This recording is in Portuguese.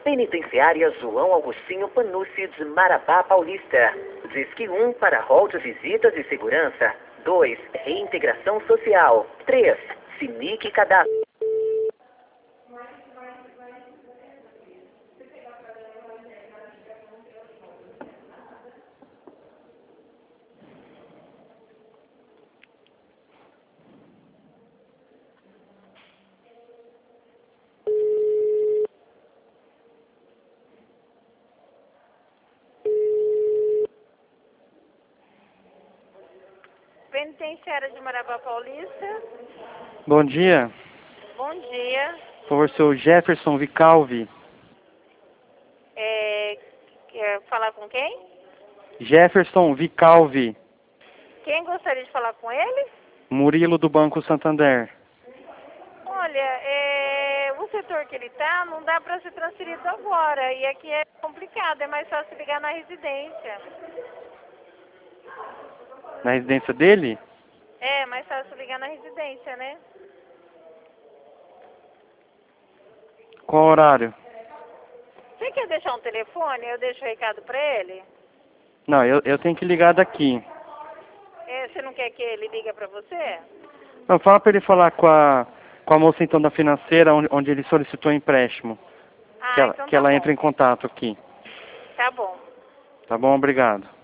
Penitenciária João Augustinho Panucci de Marabá Paulista. Disque 1 para rol de visitas e segurança. 2. Reintegração social. 3. Sinic Cadastro. Penitenciária de Marabá Paulista. Bom dia. Bom dia. Por favor, seu Jefferson Vicalvi. Quer falar com quem? Jefferson Vicalvi. Quem gostaria de falar com ele? Murilo do Banco Santander. Olha, o setor que ele está não dá para ser transferido agora. E aqui é complicado, é mais fácil ligar na residência. Na residência dele? É, mais fácil ligar na residência, né? Qual horário? Você quer deixar um telefone? Eu deixo o recado para ele? Não, eu tenho que ligar daqui. Você não quer que ele ligue para você? Não, fala para ele falar com a moça então da financeira, onde ele solicitou empréstimo. Ah, então Que ela tá entra bom. em contato aqui. Tá bom. Tá bom? Obrigado.